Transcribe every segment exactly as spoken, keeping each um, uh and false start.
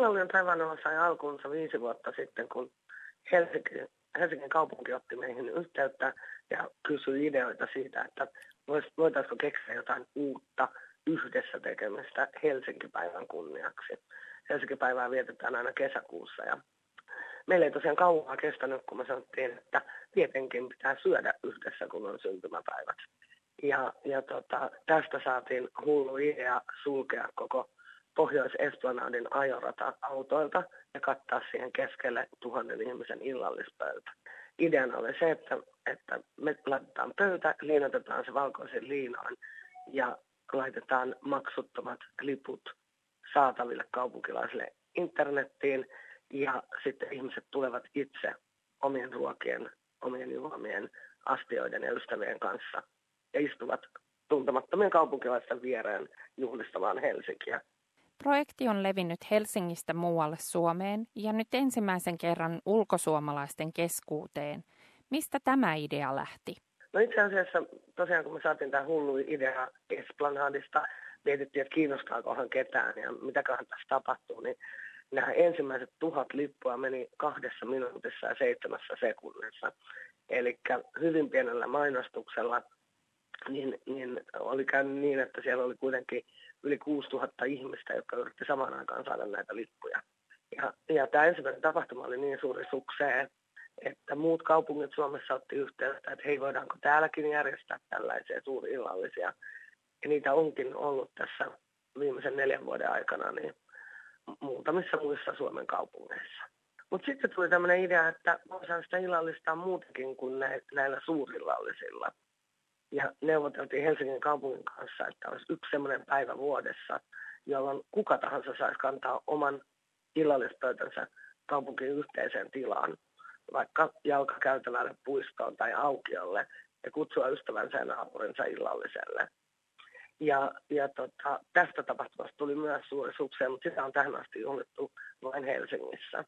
Illallinen taivaanalla sai alkunsa viisi vuotta sitten, kun Helsinki, Helsingin kaupunki otti meihin yhteyttä ja kysyi ideoita siitä, että voitaisiinko keksiä jotain uutta yhdessä tekemistä Helsinki-päivän kunniaksi. Helsinki-päivää vietetään aina kesäkuussa ja meillä ei tosiaan kauaa kestänyt, kun me sanottiin, että tietenkin pitää syödä yhdessä, kun on syntymäpäivät. Ja, ja tota, tästä saatiin hullu idea sulkea koko Pohjois-Esplanadin ajorata autoilta ja kattaa siihen keskelle tuhannen ihmisen illallispöytä. Ideana oli se, että, että me laitetaan pöytä, liinotetaan se valkoisen liinoin ja laitetaan maksuttomat liput saataville kaupunkilaisille internettiin ja sitten ihmiset tulevat itse omien ruokien, omien juomien, astioiden ja ystävien kanssa ja istuvat tuntemattomien kaupunkilaisten viereen juhlistamaan Helsinkiä. Projekti on levinnyt Helsingistä muualle Suomeen ja nyt ensimmäisen kerran ulkosuomalaisten keskuuteen. Mistä tämä idea lähti? No itse asiassa tosiaan kun me saatiin tämä hullu idea Esplanadista, mietittiin, että kiinnostaakohan ketään ja mitäköhän tässä tapahtuu, niin nämä ensimmäiset tuhat lippua meni kahdessa minuutissa ja seitsemässä sekunnissa. Eli hyvin pienellä mainostuksella niin, niin oli käynyt niin, että siellä oli kuitenkin yli kuusituhatta ihmistä, jotka yritti samaan aikaan saada näitä lippuja. Ja, ja tämä ensimmäinen tapahtuma oli niin suuri suksee, että muut kaupungit Suomessa otti yhteyttä, että hei, voidaanko täälläkin järjestää tällaisia suuri-illallisia. Ja niitä onkin ollut tässä viimeisen neljän vuoden aikana niin muutamissa muissa Suomen kaupungeissa. Mutta sitten tuli tämmöinen idea, että voidaan sitä illallistaa muutenkin kuin näillä suurillallisilla. Ja neuvoteltiin Helsingin kaupungin kanssa, että olisi yksi semmoinen päivä vuodessa, jolloin kuka tahansa saisi kantaa oman illallispöytänsä kaupunkin yhteiseen tilaan, vaikka jalkakäytävälle, puistoon tai aukiolle, ja kutsua ystävänsä ja naapurinsa illalliselle. Ja, ja tota, tästä tapahtumasta tuli myös suuri sukseen, mutta sitä on tähän asti juhlittu vain Helsingissä.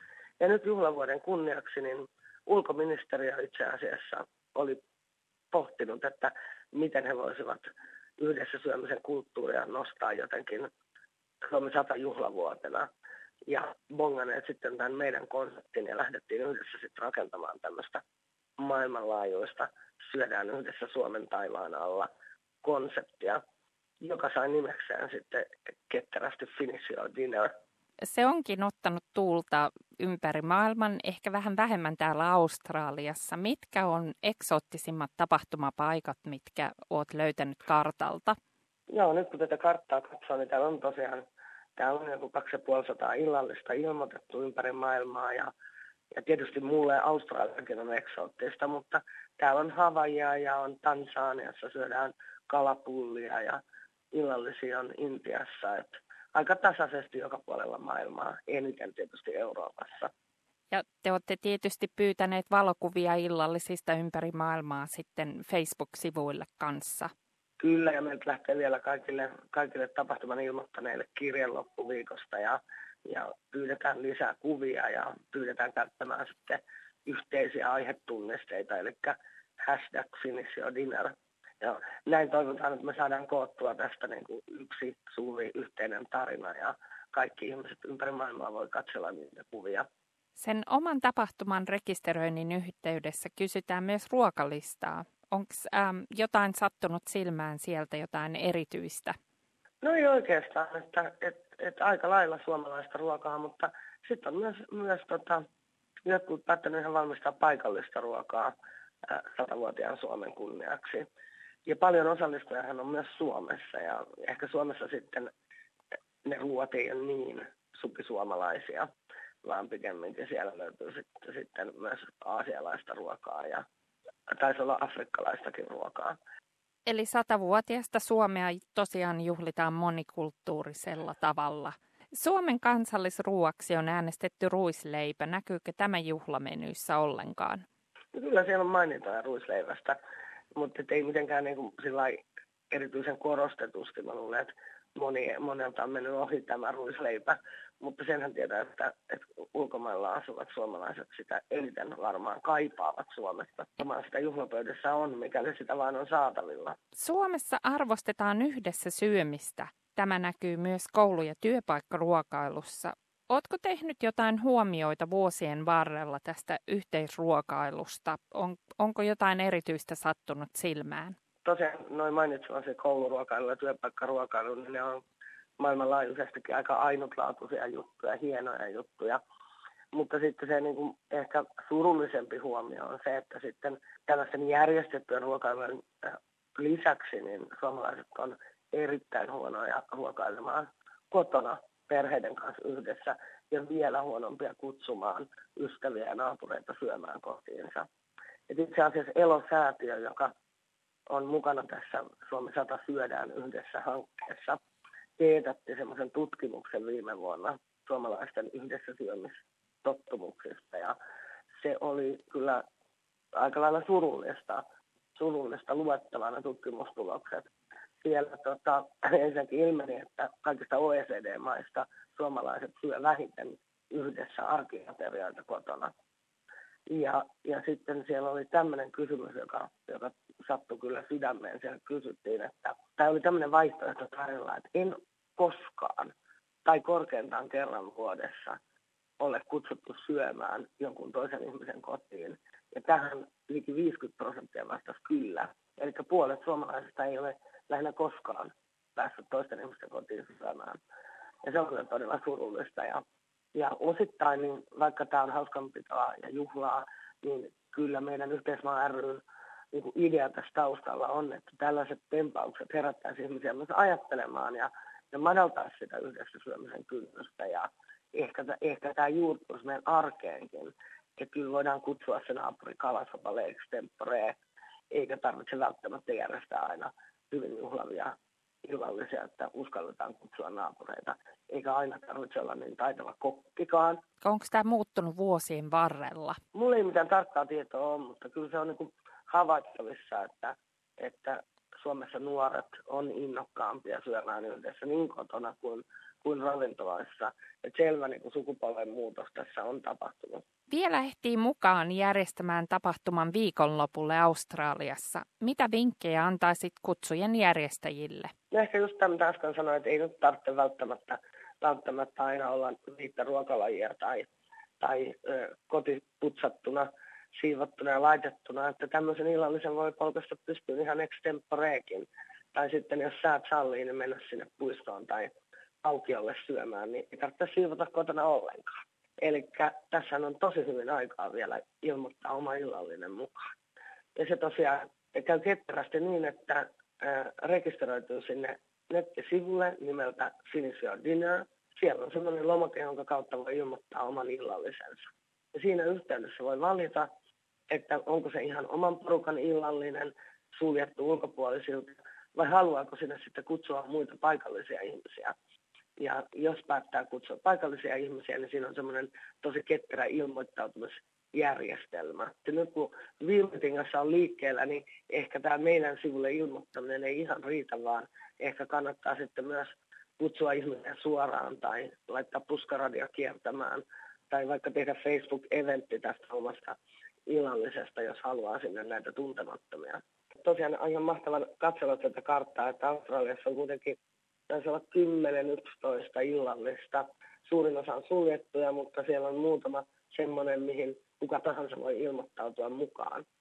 Ja nyt juhlavuoden kunniaksi niin ulkoministeriö itse asiassa oli pohtinut, että miten he voisivat yhdessä syömisen kulttuuria nostaa jotenkin Suomen sata juhlavuotena. Ja bonganeet sitten tämän meidän konseptin ja lähdettiin yhdessä sitten rakentamaan tämmöistä maailmanlaajuista syödään yhdessä Suomen taivaan alla konseptia, joka sai nimekseen sitten ketterästi Finish Your Dinner. Se onkin ottanut tuulta ympäri maailman, ehkä vähän vähemmän täällä Australiassa. Mitkä on eksoottisimmat tapahtumapaikat, mitkä olet löytänyt kartalta? Joo, nyt kun tätä karttaa katsoo, niin täällä on tosiaan täällä on joku kaksisataaviisikymmentä illallista ilmoitettu ympäri maailmaa ja, ja tietysti mulle Australiakin on eksoottista, mutta täällä on Havaijia ja on Tansaniassa, syödään kalapullia ja illallisia on Intiassa, että aika tasaisesti joka puolella maailmaa, eniten tietysti Euroopassa. Ja te olette tietysti pyytäneet valokuvia illallisista ympäri maailmaa sitten Facebook-sivuille kanssa. Kyllä, ja meiltä lähtee vielä kaikille, kaikille tapahtuman ilmoittaneille kirjeen loppuviikosta ja, ja pyydetään lisää kuvia ja pyydetään käyttämään sitten yhteisiä aihetunnisteita, eli hashtag Finish Your Dinner. Ja näin toivotaan, että me saadaan koottua tästä niin kuin yksi suuri yhteinen tarina ja kaikki ihmiset ympäri maailmaa voi katsella niitä kuvia. Sen oman tapahtuman rekisteröinnin yhteydessä kysytään myös ruokalistaa. Onko ähm, jotain sattunut silmään sieltä, jotain erityistä? No ei oikeastaan, että et, et aika lailla suomalaista ruokaa, mutta sitten on myös, myös tota, jotkut päättänyt ihan valmistaa paikallista ruokaa äh, satavuotiaan Suomen kunniaksi. Ja paljon osallistujahan on myös Suomessa ja ehkä Suomessa sitten ne ruoat ei ole niin supisuomalaisia, vaan pikemminkin siellä löytyy sitten, sitten myös aasialaista ruokaa ja taisi olla afrikkalaistakin ruokaa. Eli satavuotiaasta Suomea tosiaan juhlitaan monikulttuurisella tavalla. Suomen kansallisruuaksi on äänestetty ruisleipä. Näkyykö tämä juhlamenyissä ollenkaan? No kyllä siellä on mainintoja ruisleivästä, mutta ei mitenkään niin kuin sillai erityisen korostetusti. Mä luulen, että moni, monelta on mennyt ohi tämä ruisleipä, mutta senhän tietää, että, että ulkomailla asuvat suomalaiset sitä eniten varmaan kaipaavat Suomesta. Samaan sitä juhlapöydässä on, mikäli sitä vaan on saatavilla. Suomessa arvostetaan yhdessä syömistä. Tämä näkyy myös koulu- ja työpaikkaruokailussa. Ootko tehnyt jotain huomioita vuosien varrella tästä yhteisruokailusta? On, onko jotain erityistä sattunut silmään? Tosiaan noin mainitsemasi kouluruokailu ja työpaikkaruokailu, niin ne on maailmanlaajuisestikin aika ainutlaatuisia juttuja, hienoja juttuja. Mutta sitten se niin kuin ehkä surullisempi huomio on se, että sitten tällaisen järjestettyjen ruokailujen lisäksi niin suomalaiset on erittäin huonoja ruokailemaan kotona perheiden kanssa yhdessä ja vielä huonompia kutsumaan ystäviä ja naapureita syömään kotiinsa. Et itse asiassa Elo-säätiö, joka on mukana tässä Suomi sata syödään yhdessä -hankkeessa, teetätti semmoisen tutkimuksen viime vuonna suomalaisten yhdessä syömistottumuksista. Ja se oli kyllä aika lailla surullista, surullista luettavaa ne tutkimustulokset. Siellä tota, ensinnäkin ilmeni, että kaikista O E C D-maista suomalaiset syö vähiten yhdessä arkiaterioita kotona. Ja, ja sitten siellä oli tämmöinen kysymys, joka, joka sattui kyllä sydämeen. Siellä kysyttiin, että tämä oli tämmöinen vaihtoehto tarjolla, että en koskaan tai korkeintaan kerran vuodessa ole kutsuttu syömään jonkun toisen ihmisen kotiin. Ja tähän liki viisikymmentä prosenttia vastasi kyllä. Eli puolet suomalaisista ei ole lähinnä koskaan päässyt toisten ihmisten kotiin syömään. Ja se on kyllä todella surullista. Ja, ja osittain, niin vaikka tämä on hauskanpitoa ja juhlaa, niin kyllä meidän Yhteismaa ry:n niin kuin idea tässä taustalla on, että tällaiset tempaukset herättäisi ihmisiä myös ajattelemaan ja, ja madaltaisi sitä yhdessä syömisen kynnystä. Ja ehkä, ehkä tämä juurtuisi meidän arkeenkin, että kyllä voidaan kutsua se naapuri kalasopa leiksi temporee, eikä tarvitse välttämättä järjestää aina hyvin juhlavia illallisia, että uskalletaan kutsua naapureita. Eikä aina tarvitse olla niin taitava kokkikaan. Onko tämä muuttunut vuosien varrella? Mulla ei mitään tarkkaa tietoa ole, mutta kyllä se on niin kuin havaittavissa, että, että Suomessa nuoret on innokkaampia syömään yhdessä niin kotona kuin, kuin ravintoloissa. Että selvä niin kuin sukupolven muutos tässä on tapahtunut. Vielä ehtii mukaan järjestämään tapahtuman viikonlopulle Australiassa. Mitä vinkkejä antaisit kutsujen järjestäjille? Ja ehkä just tämän äsken sanoin, että ei nyt tarvitse välttämättä, välttämättä aina olla viittä ruokalajia tai, tai ö, kotiputsattuna, siivottuna ja laitettuna. Että tämmöisen illallisen voi polkasta pystyyn ihan extemporeekin. Tai sitten jos säät sallii, niin mennä sinne puistoon tai aukiolle syömään, niin ei tarvitse siivota kotona ollenkaan. Eli tässä on tosi hyvin aikaa vielä ilmoittaa oma illallinen mukaan. Ja se tosiaan käy ketterästi niin, että ää, rekisteröityy sinne nettisivulle nimeltä Finish Your Dinner. Siellä on sellainen lomake, jonka kautta voi ilmoittaa oman illallisensa. Ja siinä yhteydessä voi valita, että onko se ihan oman porukan illallinen, suljettu ulkopuolisilta, vai haluaako sinne sitten kutsua muita paikallisia ihmisiä. Ja jos päättää kutsua paikallisia ihmisiä, niin siinä on semmoinen tosi ketterä ilmoittautumisjärjestelmä. Ja nyt kun Vilmetingassa on liikkeellä, niin ehkä tämä meidän sivulle ilmoittaminen ei ihan riitä, vaan ehkä kannattaa sitten myös kutsua ihmisiä suoraan tai laittaa puskaradia kiertämään tai vaikka tehdä Facebook-eventti tästä omasta illallisesta, jos haluaa sinne näitä tuntemattomia. Tosiaan aivan mahtavaa katsella tätä karttaa, että Australiassa on kuitenkin taisi olla kymmenen yksitoista illallista. Suurin osa on suljettuja, mutta siellä on muutama semmoinen, mihin kuka tahansa voi ilmoittautua mukaan.